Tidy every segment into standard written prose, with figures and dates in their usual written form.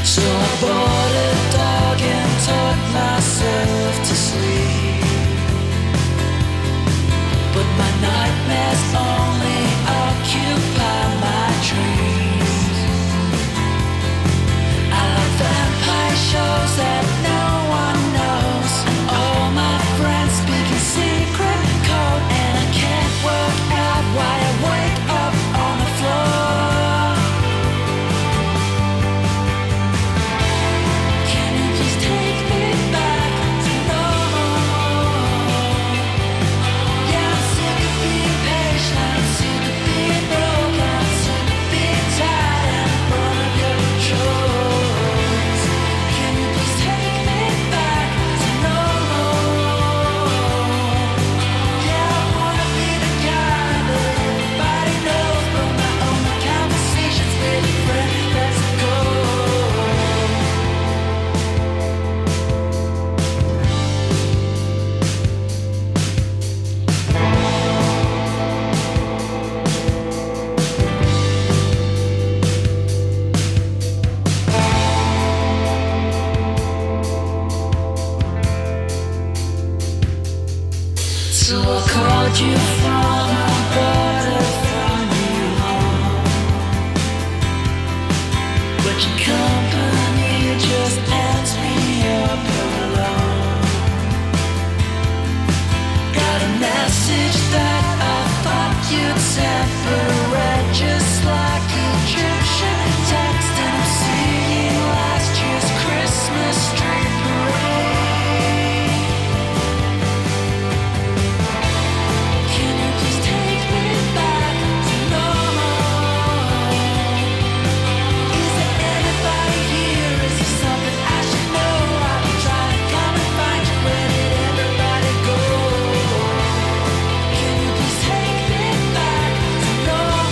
So I bought a dog and taught myself to sleep. But my nightmares only occupy my dreams. I like vampire shows that no one knows, and all my friends speak in secret code, and I can't work out why I wake up on the floor. Can you please take me back to normal? Yeah, I'm sick of being patient, I'm sick of being broken, I'm sick of being tired and one of your controls. Can you please take me back to normal? Yeah, I wanna be the guy that everybody knows, but my only conversations with a friend. Let's go. So I called you from a border from you home, but your company just ends me up alone. Got a message that I thought you'd sent, but I read just like Egyptian text, and I'm seeing last year's Christmas tree parade. Can you please take me back to normal? Is there anybody here? Is there something I should know? I've been trying to come and find you. Where did everybody go? Can you please take me back to normal?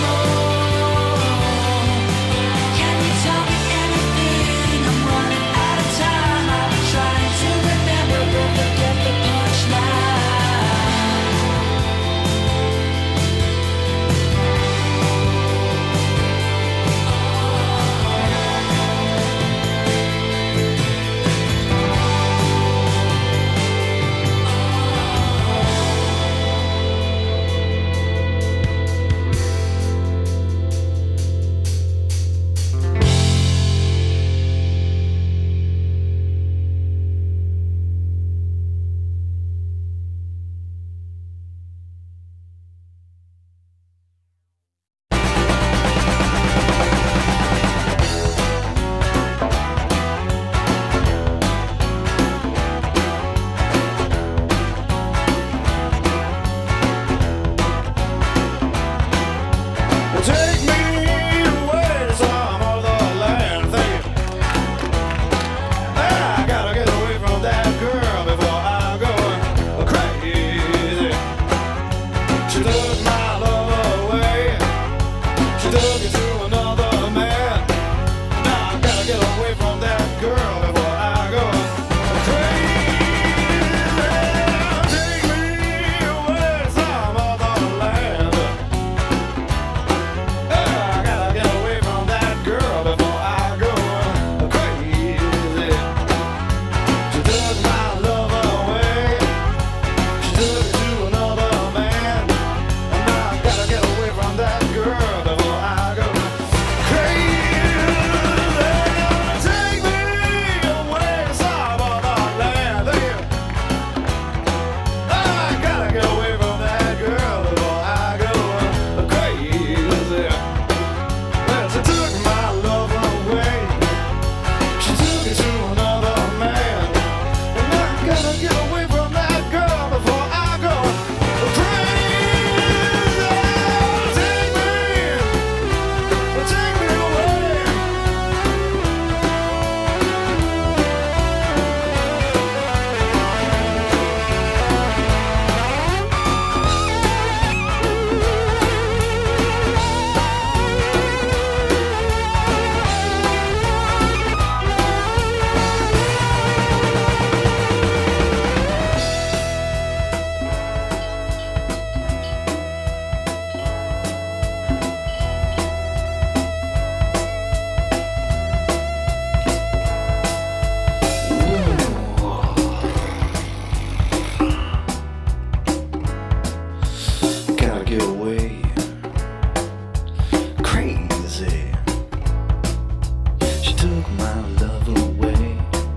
took my love away.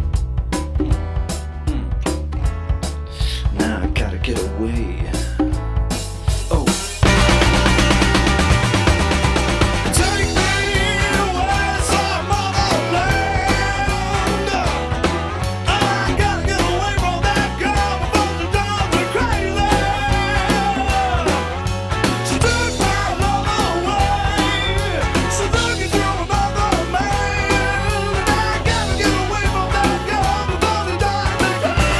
Now I gotta get away. Oh. Take me away, some other land. I gotta get away from that girl before she drives me crazy. She took my love away. She took it to another man. And I gotta get away from that girl before she drives me crazy.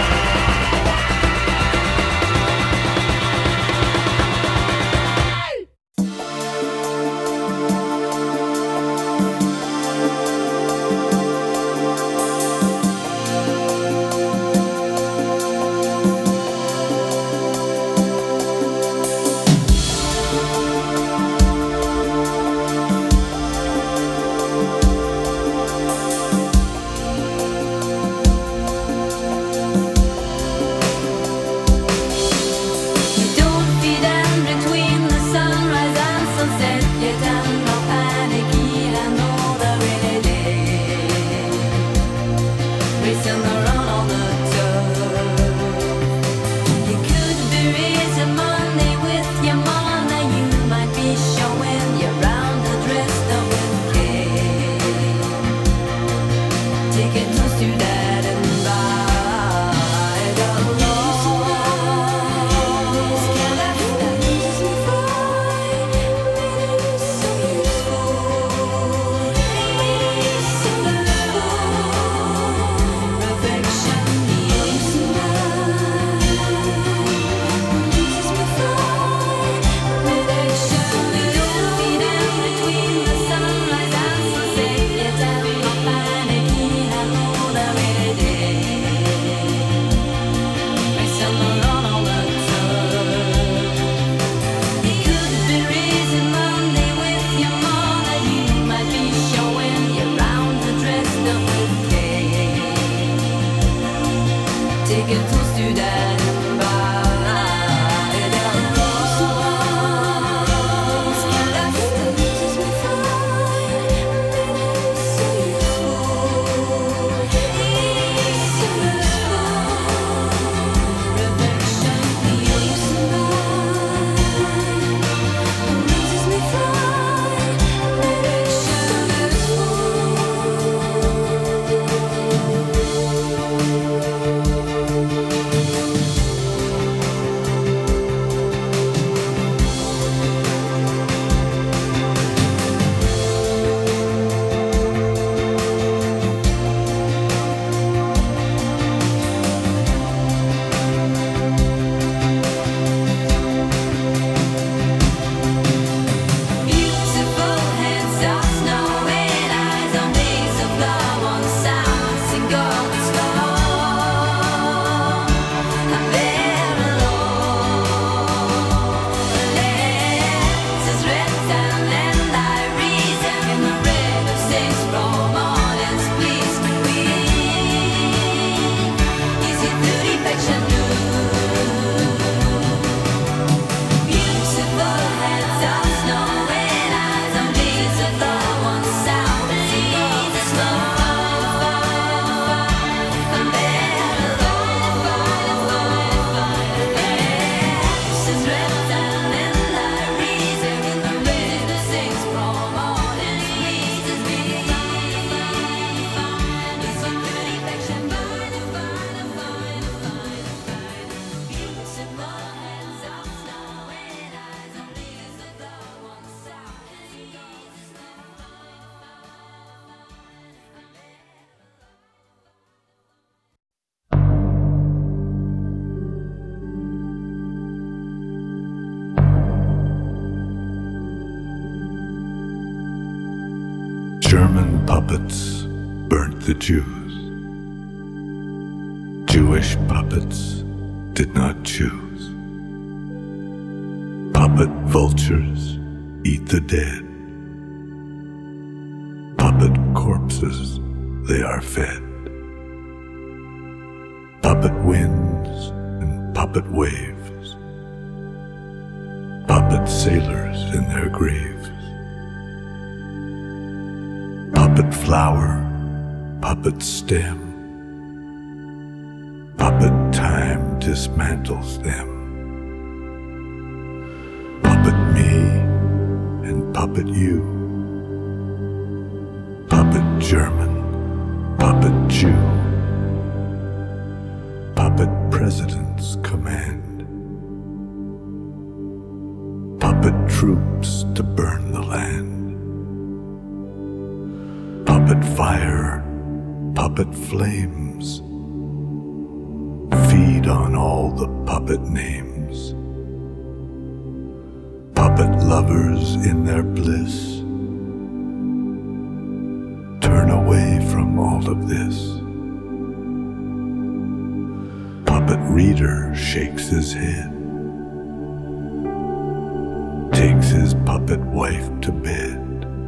You don't fit in between the sunrise and sunset. You don't know panicky and know the rainy day. Racing around on the turf. You could be raising money with your mother. You might be showing your round the dressed up with cake. Take it close to that and buy the Take it close to that and buy the rose. That loses me fine, so useful. He's so useful. Reflection, he's mine. Loses me fine, reflection beautiful hands of snow and eyes on days of love on sound single storm. I'm there alone. Letters written and diaries in the red of six romance. Please queen, is it the defection beautiful hands of snow and eyes on days of love on sound seas of slow. I'm there alone. Letters written and diaries in the red of six romance. Please me, is it the defection beautiful hands of snow and eyes on days of love on sound seas of German puppets burnt the Jews. Jewish puppets did not choose. Puppet vultures eat the dead. Puppet corpses they are fed. Puppet winds and puppet waves. Puppet sailors in their graves. Puppet Puppet flower, puppet stem, puppet time dismantles them. Puppet me and puppet you, puppet German, puppet Jew, puppet president's command, puppet troops to burn the land. Puppet fire, puppet flames, feed on all the puppet names. Puppet lovers in their bliss, turn away from all of this. Puppet reader shakes his head, takes his puppet wife to bed.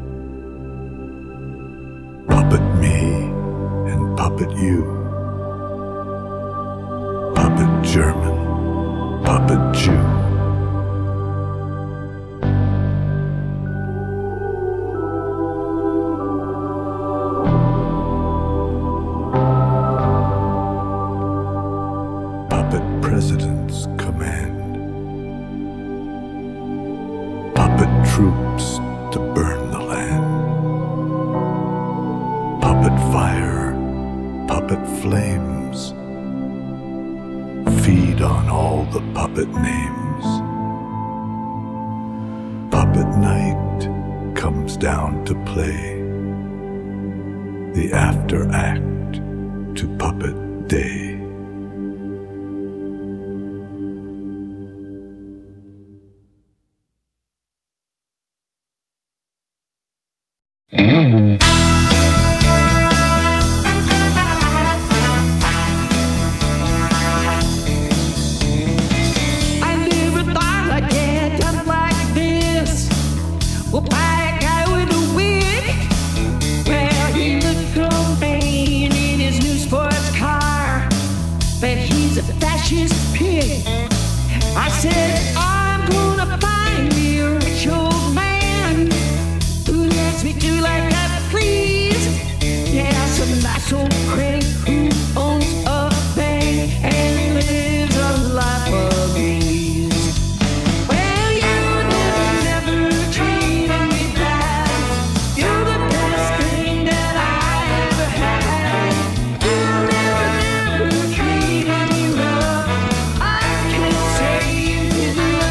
Puppet me and puppet you, puppet German, puppet Jew. Puppet president's command, puppet troops to burn the land. Puppet fire, puppet flames, feed on all the puppet names. Puppet night comes down to play, the after act to puppet day. I never thought I'd get up like this. Well, by a guy with a wig. Well, he looked so vain in his new sports car, but he's a fascist pig. I said, I'm gonna find me a rich old man who lets me do like I please. Yeah, some nice old crank who owns a bank and lives a life of ease. Well, you never treated me bad. You're the best thing that I ever had. You never treated me rough. I can't say you didn't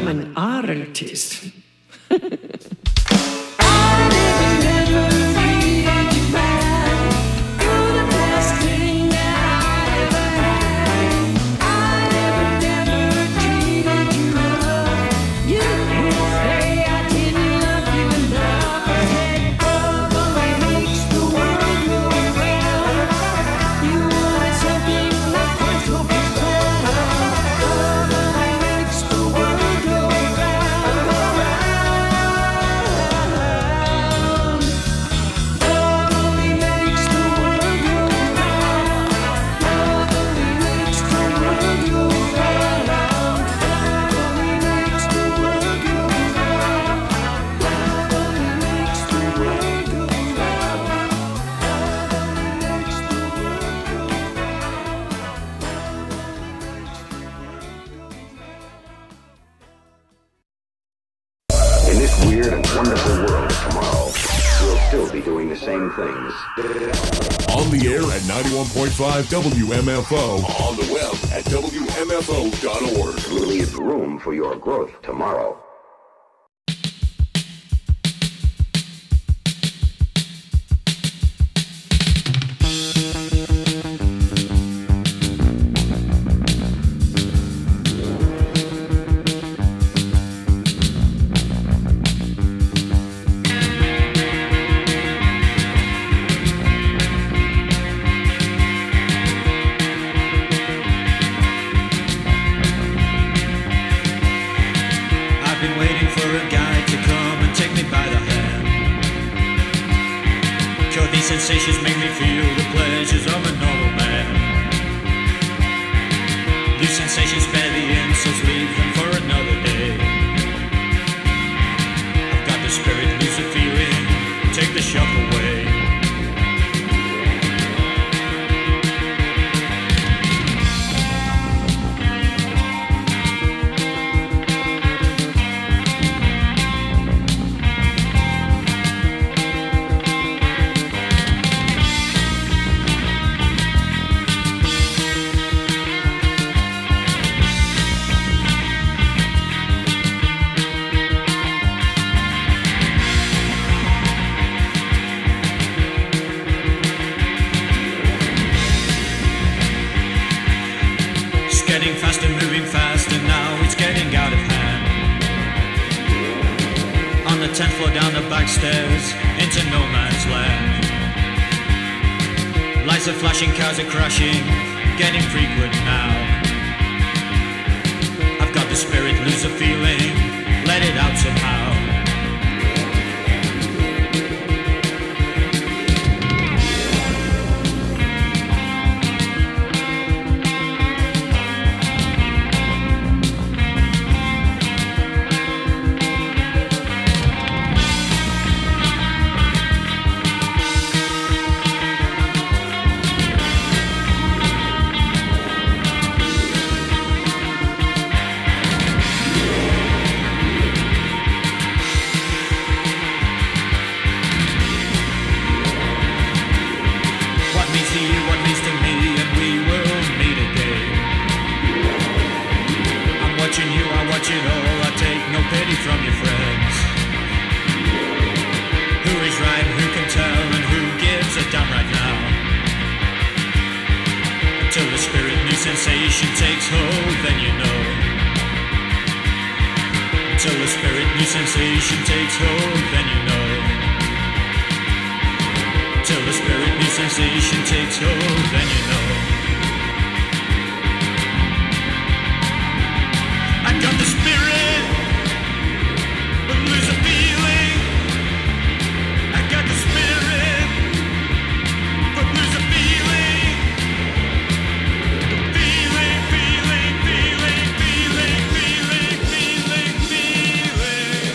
an art artist. In this weird and wonderful world of tomorrow, we'll still be doing the same things. On the air at 91.5 WMFO. On the web at WMFO.org. Leave room for your growth tomorrow. I've been waiting for a guy to come and take me by the hand. Sure, these sensations make me feel the pleasures of a normal man. These sensations spare the insults, leave them for another day. I've got the spirit, lose the feeling, take the shock away. It's getting faster, moving faster now, it's getting out of hand. On the 10th floor, down the back stairs, into no man's land. Lights are flashing, cars are crashing, getting frequent now. I've got the spirit, lose the feeling, let it out somehow. What means to you, what means to me, and we will meet again. I'm watching you, I watch it all, I take no pity from your friends. Who is right, who can tell, and who gives a damn right now? Until the spirit new sensation takes hold, then you know. Until the spirit new sensation takes hold, then you know. Till the spirit new sensation takes hold, then you know. I got the spirit, but lose the feeling. I got the spirit, but lose the feeling. Feeling, feeling, feeling, feeling, feeling, feeling, feeling.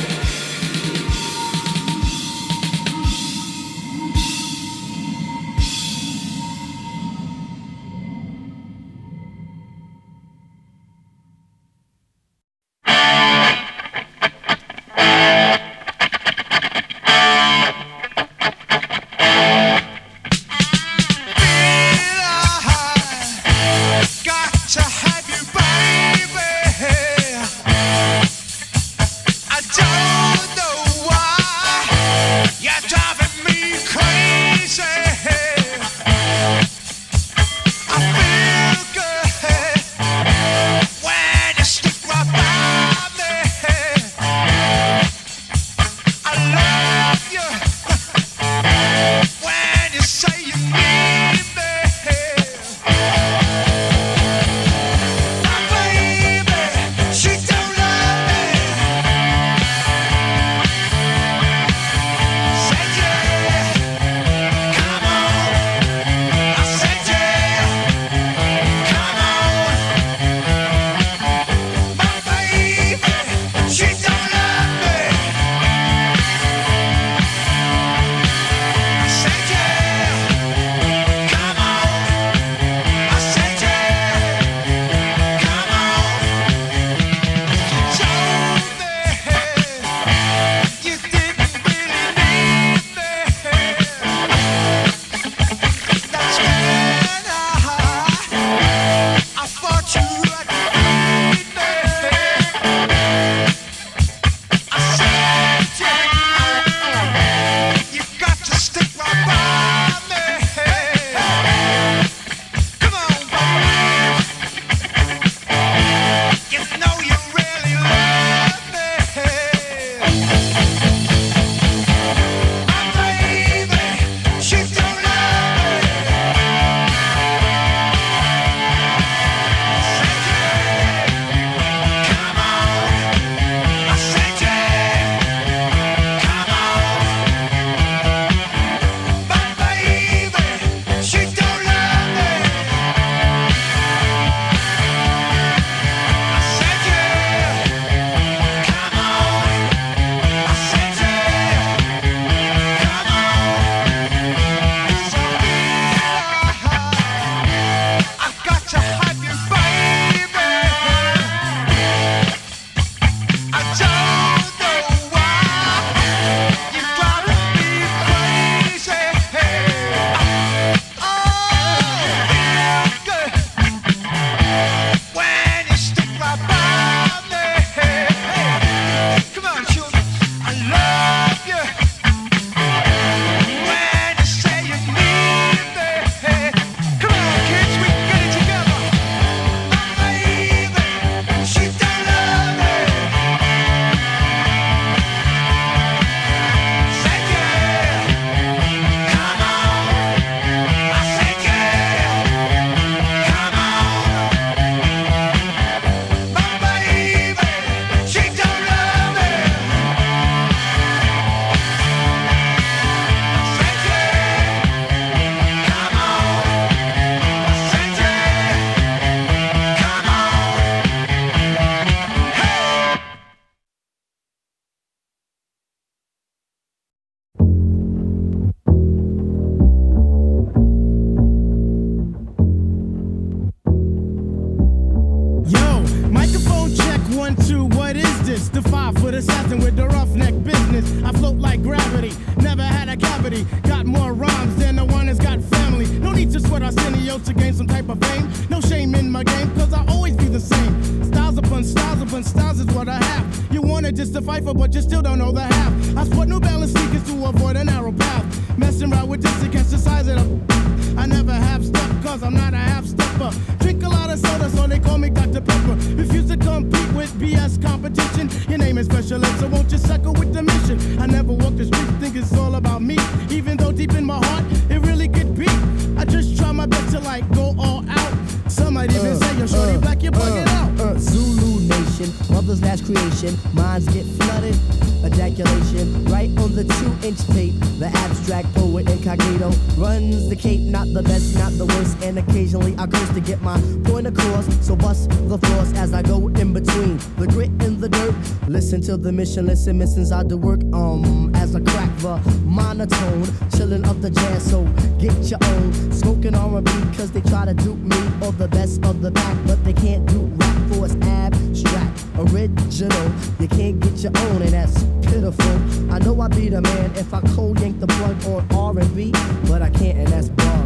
this? The 5-foot assassin with the roughneck business. I float like gravity, never had a cavity. Got more rhymes than the one that's got family. No need to sweat Arsenio to gain some type of fame. No shame in my game, cause I always be the same. Styles upon styles is what I have. You wanna just to fight for, but you still don't know the half. I sport New Balance sneakers to avoid a narrow path. Messing around with this against the size of the... I never have stuff, cause I'm not a half-stepper. Drink a lot of soda, so they call me Dr. Pepper. Refuse to compete with BS competition. Your name is special ed, so won't you suckle with the mission? I never walk the street, think it's all about me. Even though deep in my heart, it really could be. I just try my best to like go all out. Some might even say, yo, shorty black, you're bugging out. Zulu Nation, mother's last creation. Minds get flooded, ejaculation. Right on the 2-inch tape, the abstract poet incognito runs the cape, not the best, not the worst. And occasionally I curse to get my point across. So bust the floors as I go in between the grit and the dirt. Listen to the mission, listen, missions I do work. As I crack the monotone, chillin' up the jazz, so get your own. Smoking R&B cause they try to dupe me, or the best of the back, but they can't do rap for it's abstract, original. You can't get your own, and that's pitiful. I know I be the man if I cold yank the plug on R&B, but I can't, and that's bug.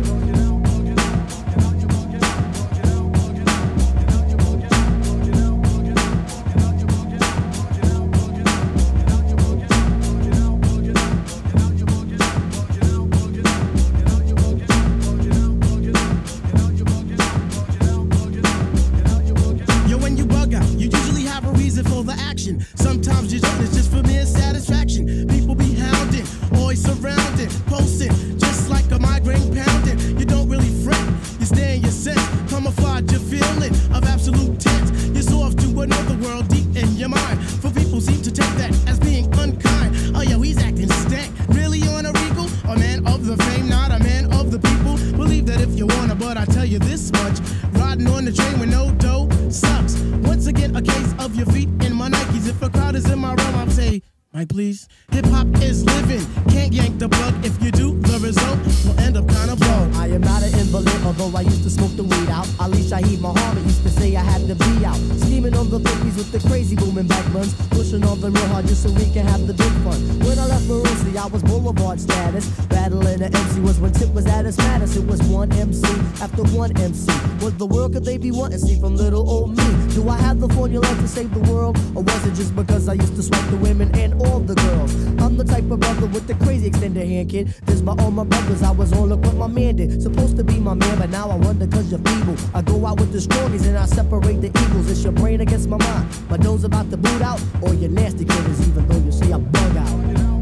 Sometimes you don't, it's just for mere satisfaction. People be hounding, always surrounding, posting, just like a migraine pounding. You don't really fret, you stay in your sense, camouflage your feeling of absolute tense. You're so off to another world deep in your mind. For people seem to take that as being unkind. Oh yo, he's acting stank, really on a regal? A man of the fame, not a man of the people. Believe that if you wanna, but I tell you this much, riding on the train with no dough sucks. Once again, a case of your feet in my Nikes. If a crowd is in my realm, I'll say, Mike, please. Hip-hop is living, can't yank the plug. If you do, the result will end up kinda blown. I am not an invalid, although I used to smoke the weed out. Ali Shaheed Muhammad used to say I had to be out. Scheming on the bookies with the crazy booming back buns. Pushing on them real hard just so we can have the big fun. When I left Maroonsie, I was boulevard status. Battling the MC was when Tip was at its maddest. It was one MC after one MC. What the world could they be wanting? See from little old me. Do I have the formula to save the world? Or was it just because I used to swipe the women and all the girls? I'm the type of brother with the crazy extended hand, kid. This by all my brothers, I was on look what my man did. Supposed to be my man, but now I wonder cause you're feeble. I go out with the strongies and I separate the evils. It's your brain against my mind. My nose about to boot out, or your nasty critters, even though you say I bug out.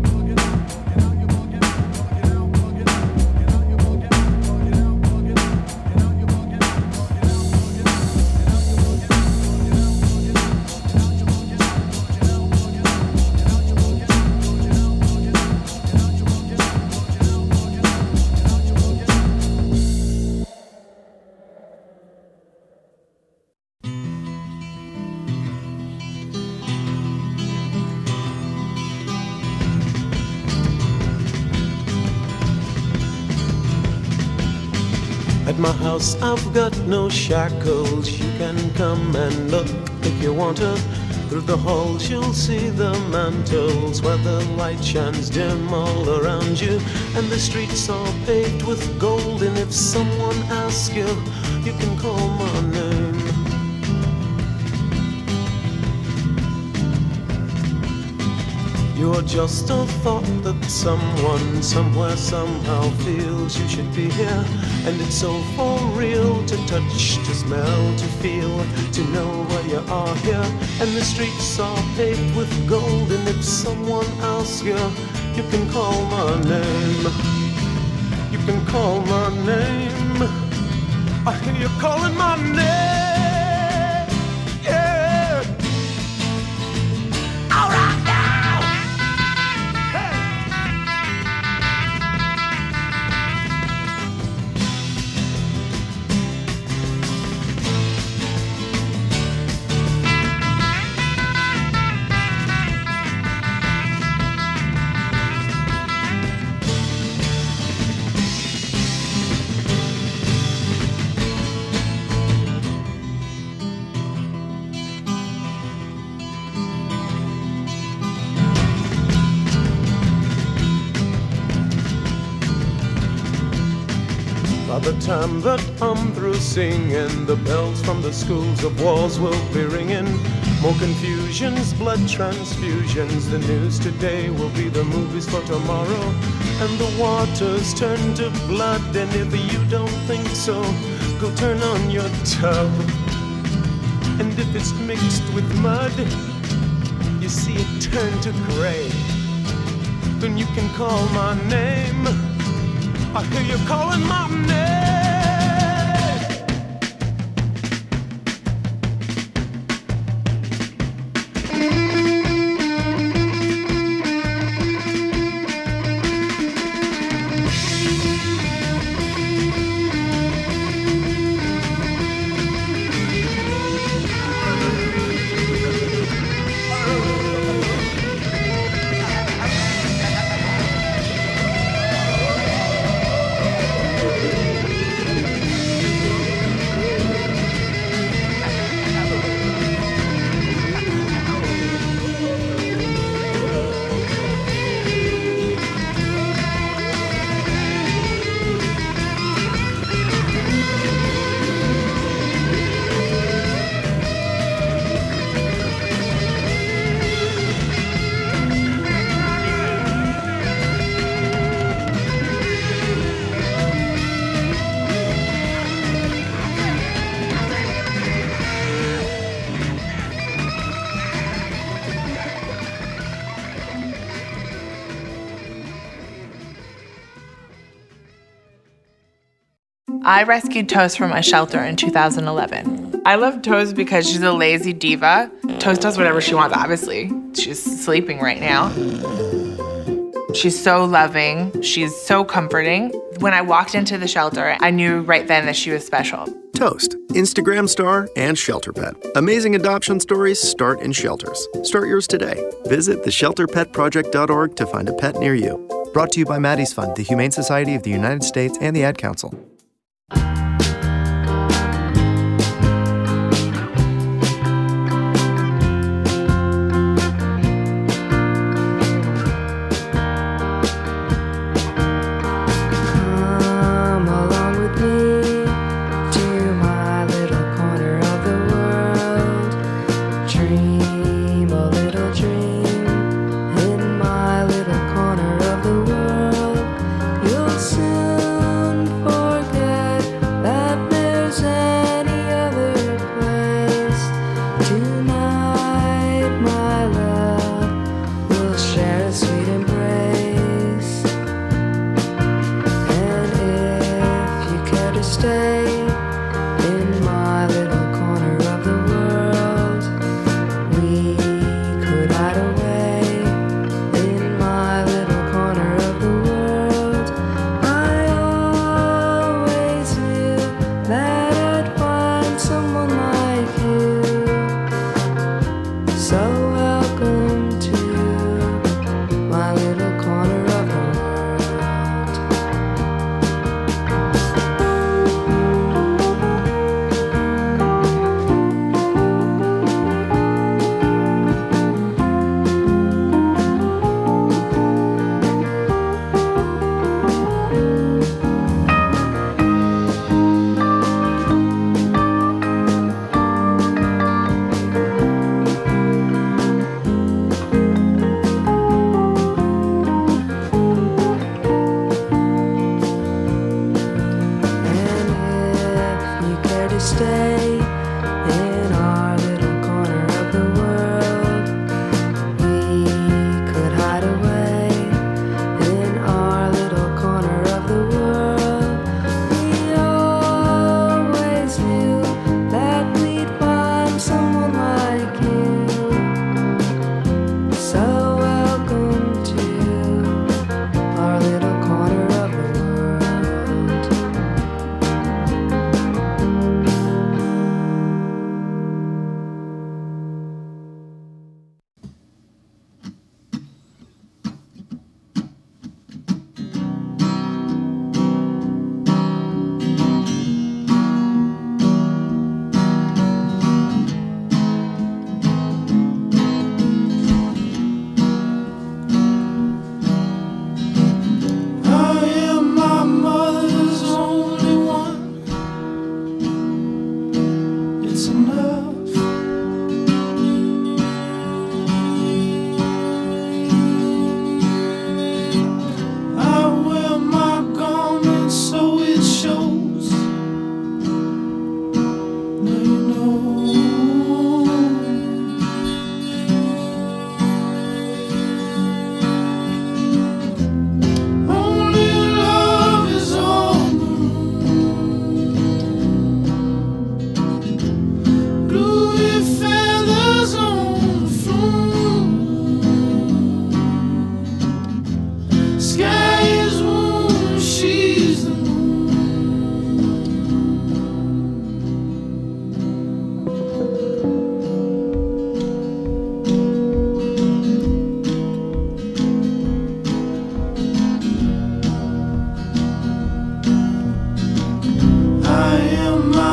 At my house I've got no shackles. You can come and look if you want to. Through the halls you'll see the mantles where the light shines dim all around you. And the streets are paved with gold. And if someone asks you, you can call my name. You're just a thought that someone, somewhere, somehow feels you should be here. And it's so for real to touch, to smell, to feel, to know where you are here. And the streets are paved with gold. And if someone asks you, you can call my name. You can call my name. I hear you calling my name. Yeah. All right now. By the time that I'm through singing, the bells from the schools of walls will be ringing. More confusions, blood transfusions. The news today will be the movies for tomorrow. And the waters turn to blood. And if you don't think so, go turn on your tub. And if it's mixed with mud, you see it turn to gray. Then you can call my name. I hear you calling my name. I rescued Toast from a shelter in 2011. I love Toast because she's a lazy diva. Toast does whatever she wants, obviously. She's sleeping right now. She's so loving. She's so comforting. When I walked into the shelter, I knew right then that she was special. Toast, Instagram star and shelter pet. Amazing adoption stories start in shelters. Start yours today. Visit theshelterpetproject.org to find a pet near you. Brought to you by Maddie's Fund, the Humane Society of the United States, and the Ad Council.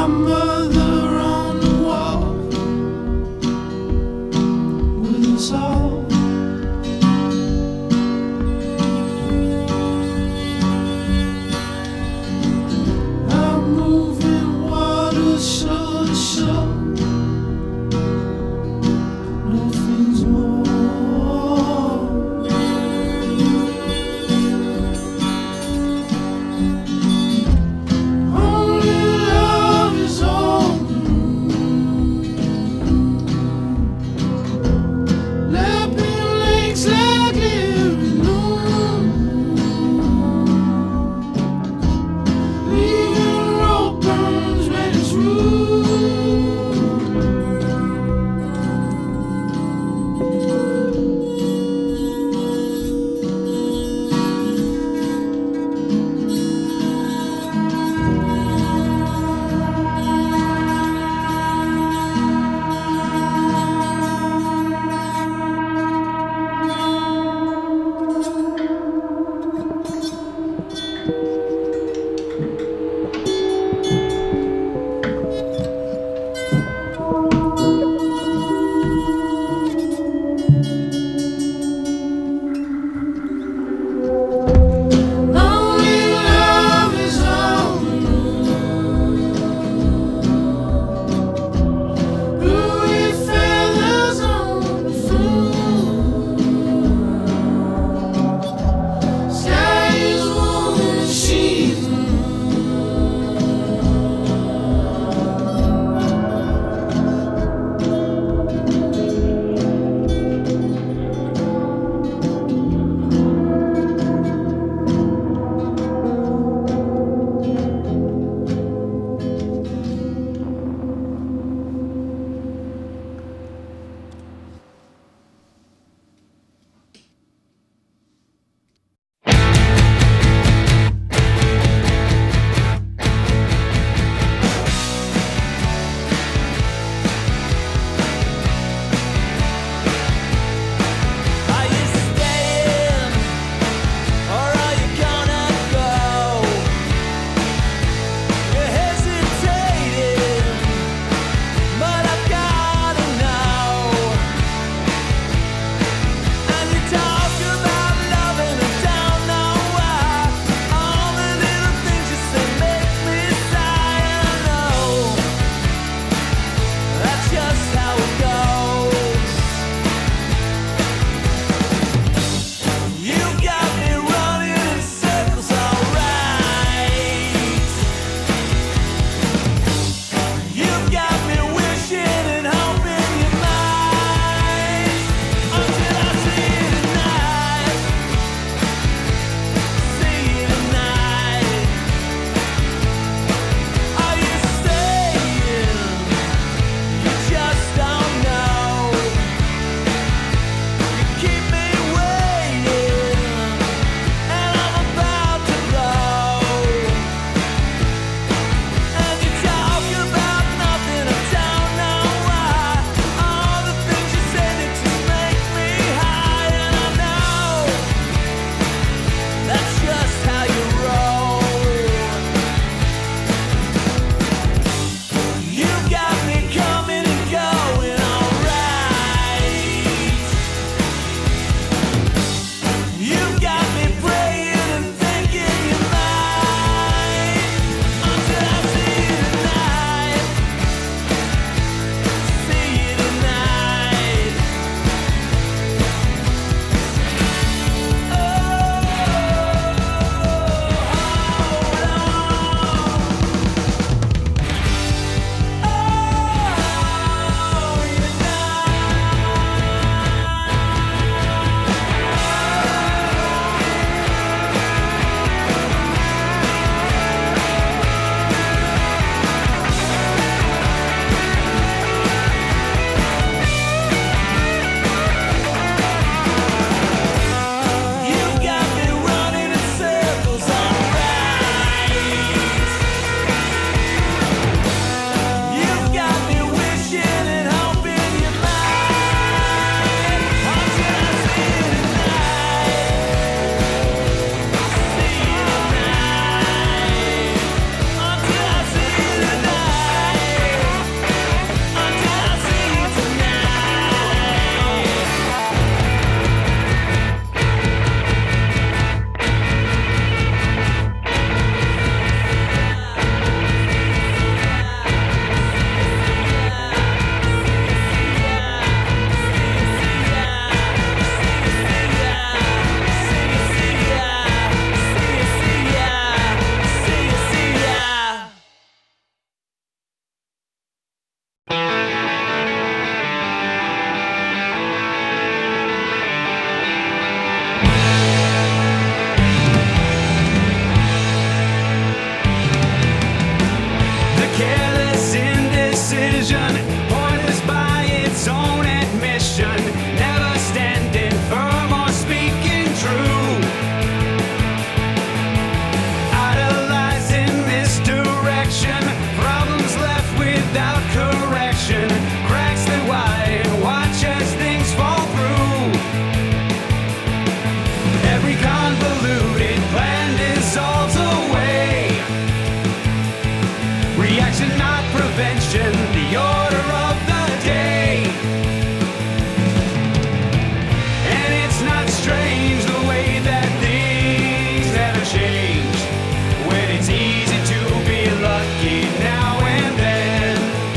My mother on the wall with us all. I'm moving water shore to shore. Nothing's more. Only love is all. vision, pointless by its own admission, never standing firm or speaking true. Idolizing misdirection, problems left without correction, cracks that widen, watch as things fall through. Every convoluted plan dissolves away. Reaction, not prevention, the order of the day. And it's not strange the way that things never change, when it's easy to be lucky now and then.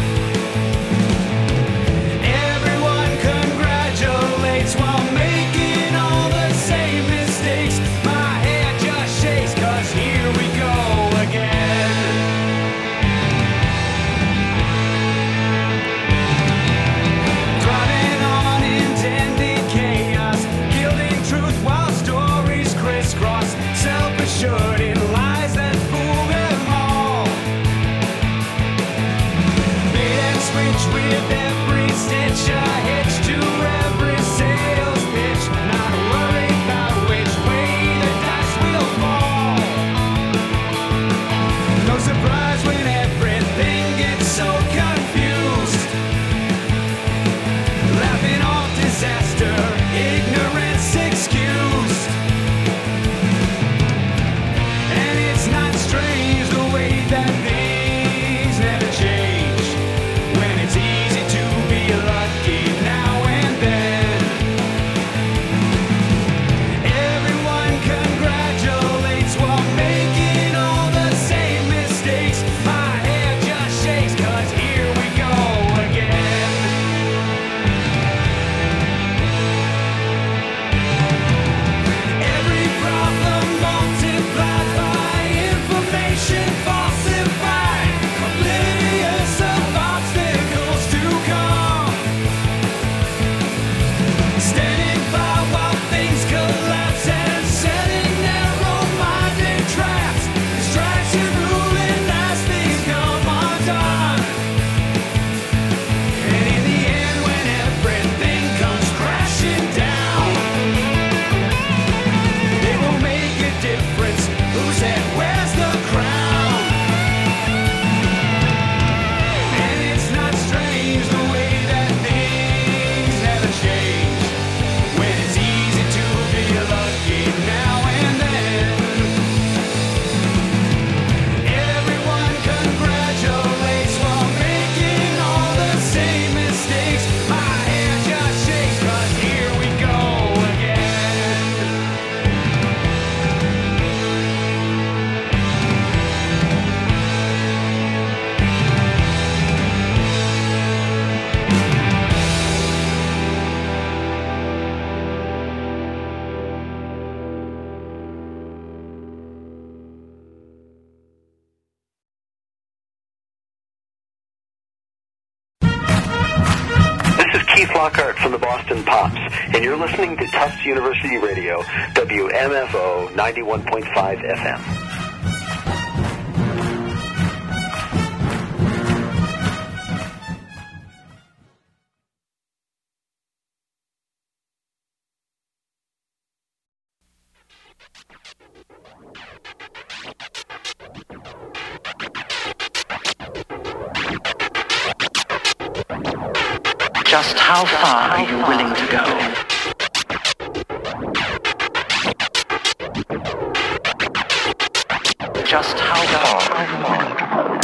Everyone congratulates while making all the same mistakes. My head just shakes, 'cause here we go again. Driving on intended chaos, gilding truth while stories crisscross, self-assured in lies that fool them all. Bait and switch with every stitch, a hitch to every sales pitch, not worried about which way the dice will fall. No surprise when everything gets so confused. Laughing off disaster, ignorance excused. And it's not strange the way that things never change, when it's easy to be lucky now and then. Everyone congratulates while making all the same mistakes. My head just shakes, 'cause here we go again. Every problem multiplied by information falsified, oblivious of obstacles to come. Standing by while things collapse and setting narrow-minded traps. Distraction ruling as things come undone. And in the end, when everything comes crashing down, it won't make a difference whose head wears the crown. And it's not strange the way that things never change, when it's easy to be lucky now and then. Everyone congratulates while making all the same mistakes. My head just shakes, 'cause here we go again. This is Keith Lockhart from the Boston Pops, and you're listening to Tufts University Radio, WMFO 91.5 FM. Just how far are you willing to go? Just how far are you willing to go?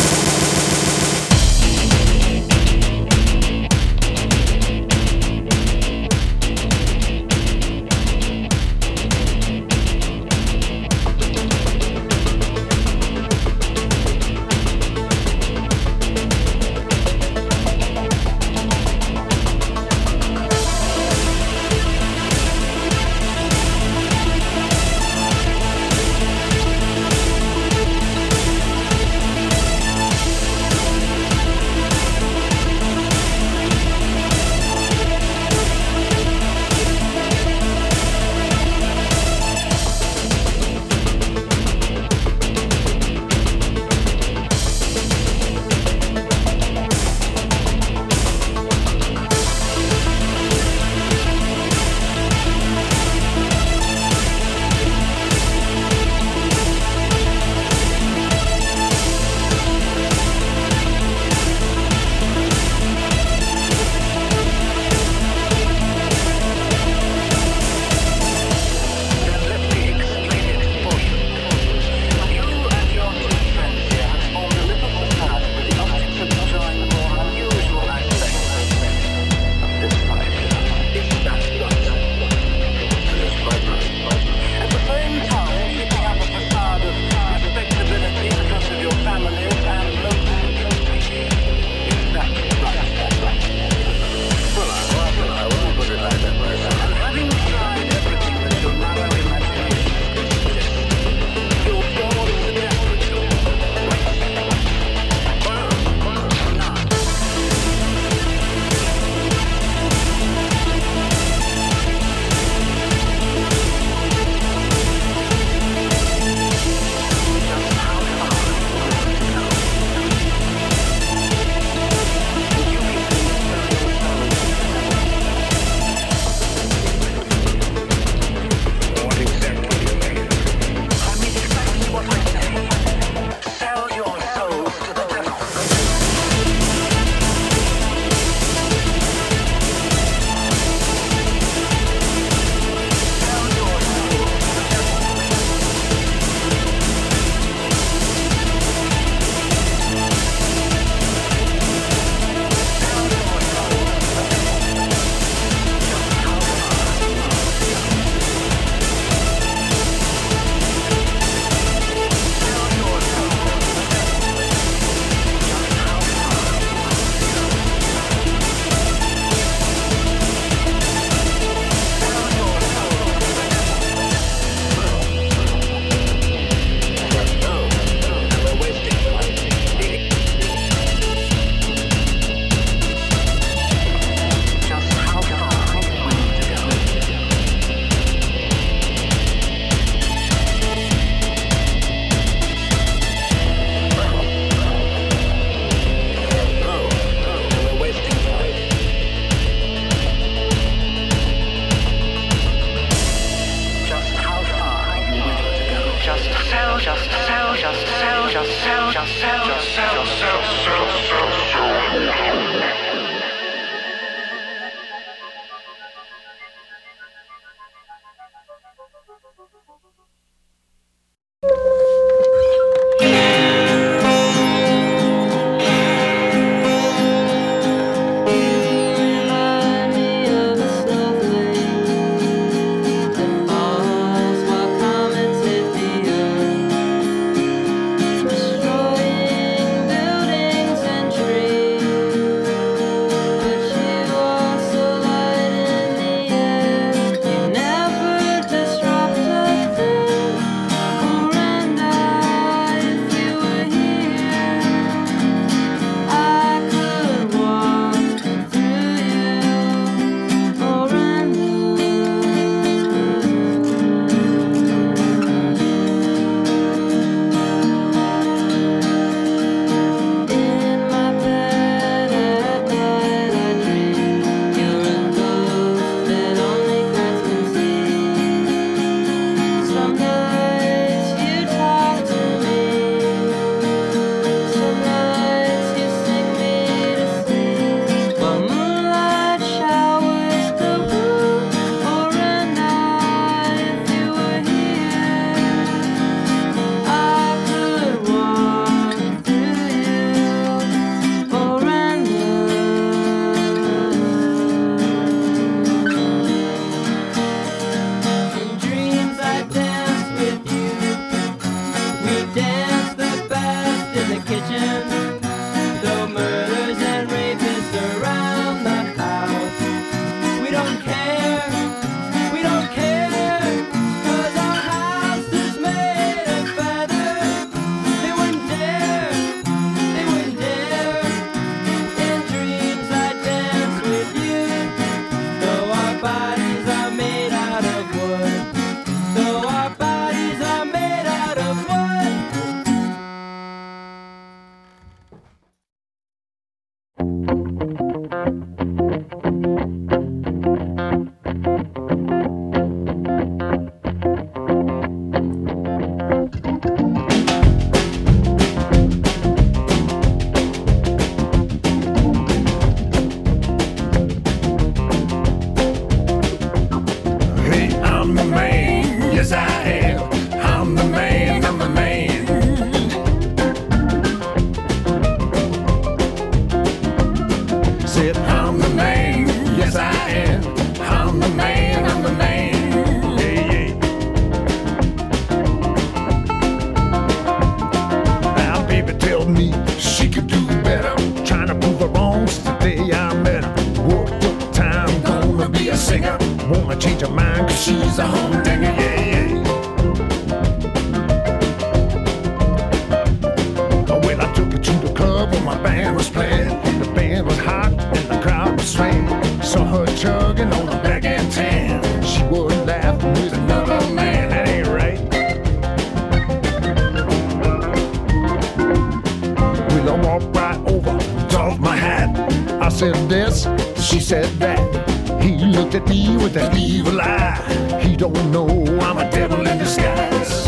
I walked right over, tossed my hat. I said this, she said that. He looked at me with an evil eye. He don't know I'm a devil in disguise.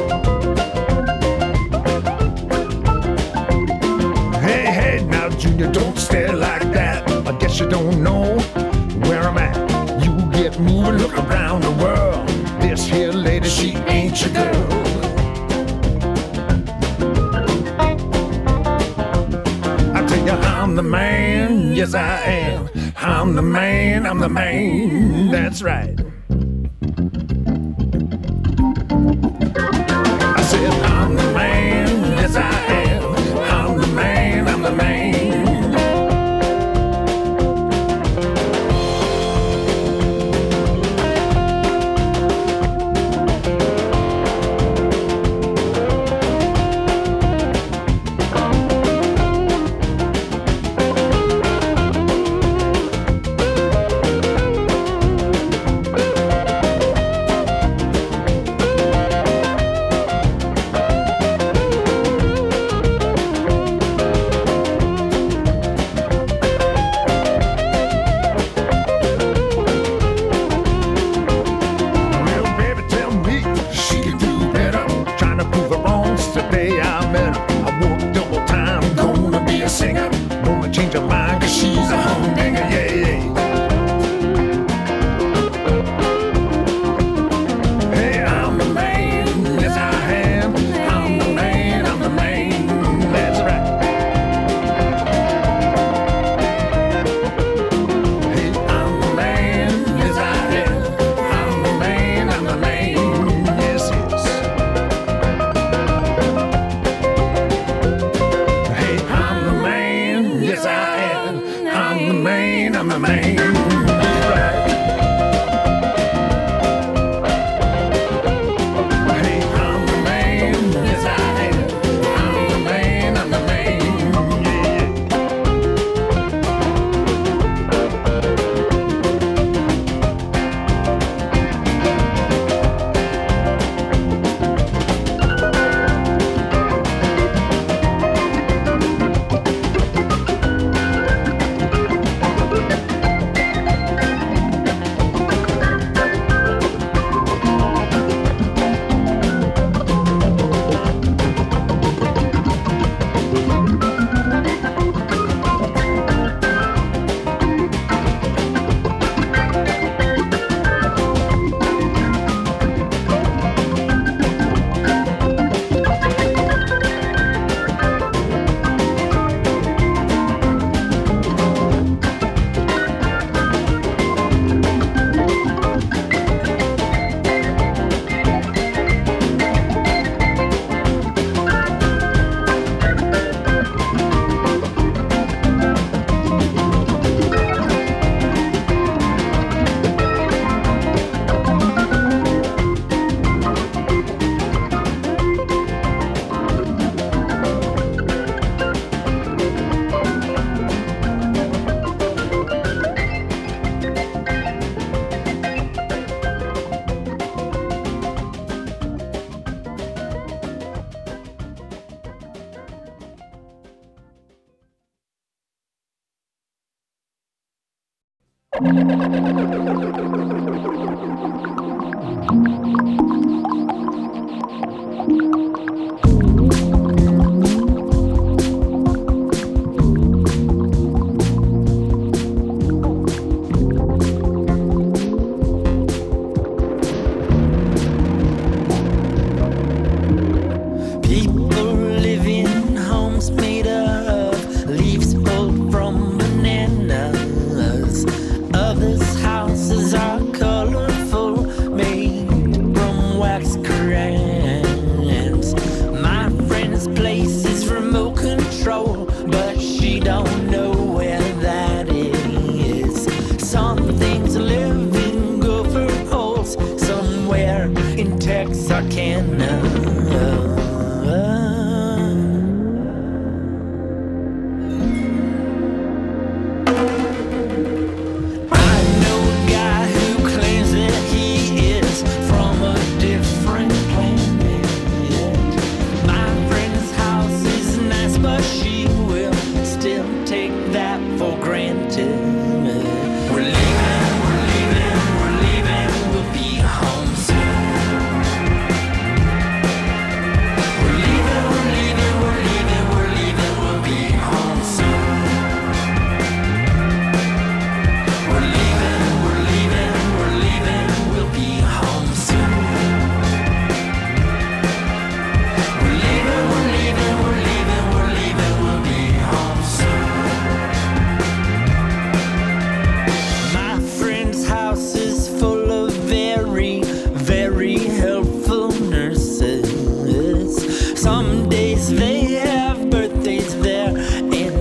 Hey, hey, now Junior, don't stare like that. I guess you don't know where I'm at. You get moving, look around the world. This here lady, she ain't your girl. I tell you, I'm the man, yes I am. I'm the man, that's right. I said, I'm the man, yes I am. I'm the man, I'm the man. Others' houses are colorful, made from wax curtains.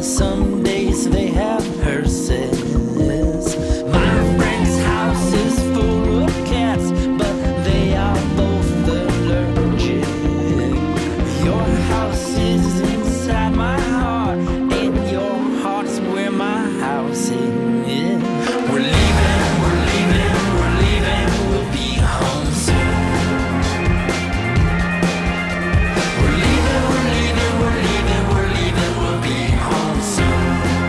Some days they have hearses. My friend's house is full of cats, but they are both allergic. Your house is inside my heart, and your heart's where my house is. We're leaving, we're leaving, we're leaving, we'll be home soon. We're leaving, we're leaving, we're leaving, we're leaving, we'll be home soon.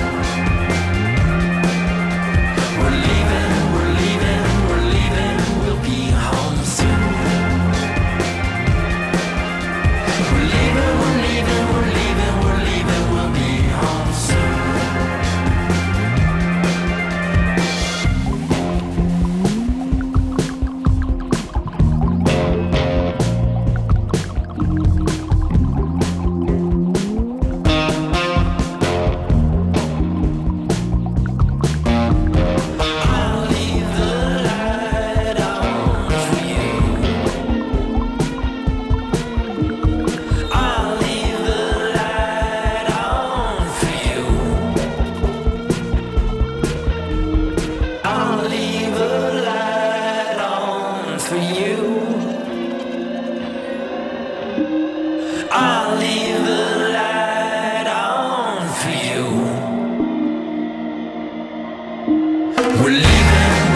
We're leaving, we're leaving, we're leaving, we'll be home soon. We're leaving, we're leaving, we're leaving, we're leaving, we'll be home soon. I'll leave the light on for you. I'll leave the light on for you. I'll leave the light on for you. I'll leave the light on for you. We're leaving,